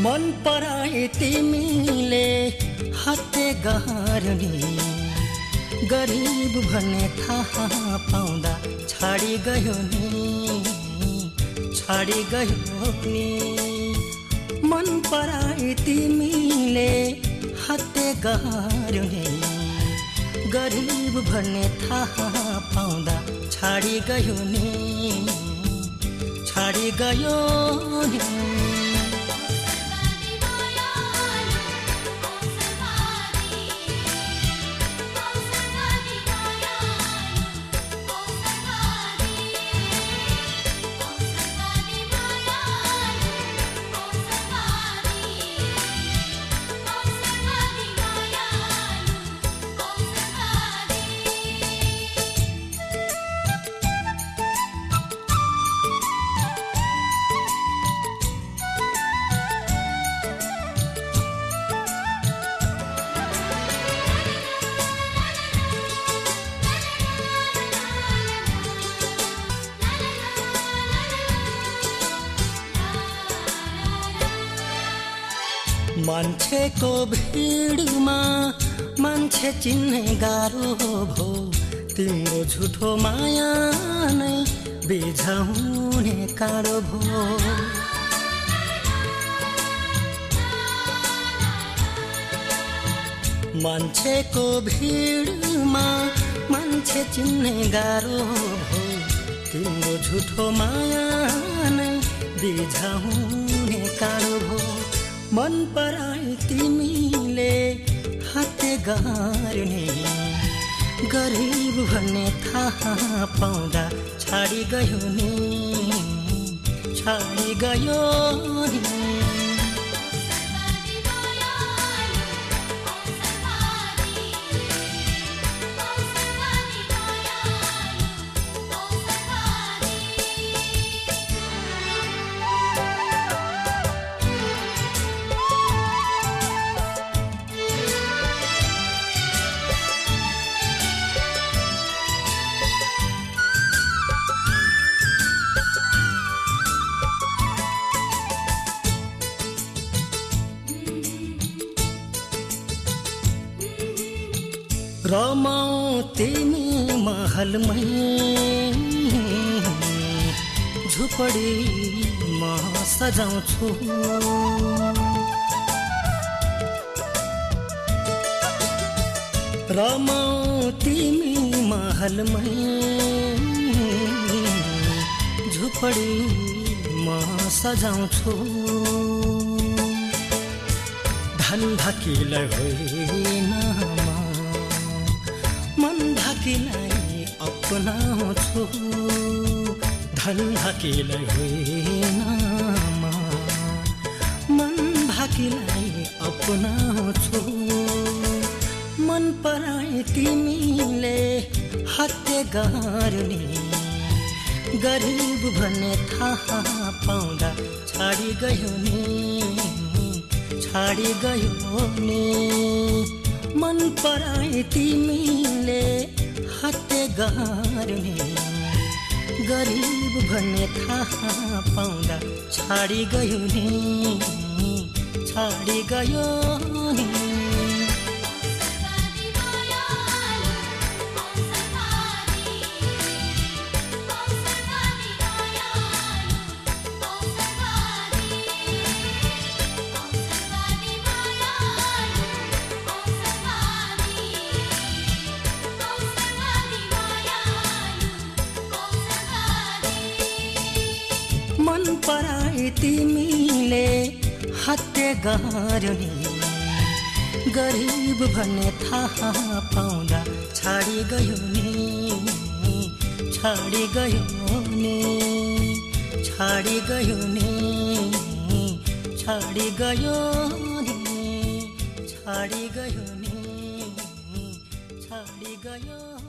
मन पराए तिमीले हत्ते गर्ने गरिब भन्ने थाहा पाउँदा छाडी गयो नि मन पराए तिमीले हत्ते गर्ने गरिब भन्ने थाहा पाउँदा छाडी गयो नि मान्छेको भिडमा मान्छे चिन्ने गाह्रो भो तिम्रो झुठो माया नै बिझाउने काँडो भो मान्छेको भिडमा मान्छे चिन्ने गाह्रो भो तिम्रो झुठो माया नै बिझाउने काँडो भो मन पराए तिमीले हत्ते गर्ने गरिब भन्ने थाहा पाउँदा छाडी गयो नि रमाऊ तिमी महलमै झुपडी म सजाउँछु रमाऊ तिमी महलमै झुपडी म सजाउँछु धन धकिलै होइन मन ढाकिलाई अपनाउँछु धन ढाकिलाई होइन मन ढाकिलाई अपनाउँछु मन पराए तिमीले हत्ते गर्ने गरिब भन्ने थाहा पाउँदा छाडी गयो नि मन पराए तिमीले हत्ते गर्ने गरिब भन्ने थाहा पाउँदा छाडी गयो नि मन पराए तिमीले हत्ते गर्ने गरिब भन्ने थाहा पाउँदा छाडी गयो नि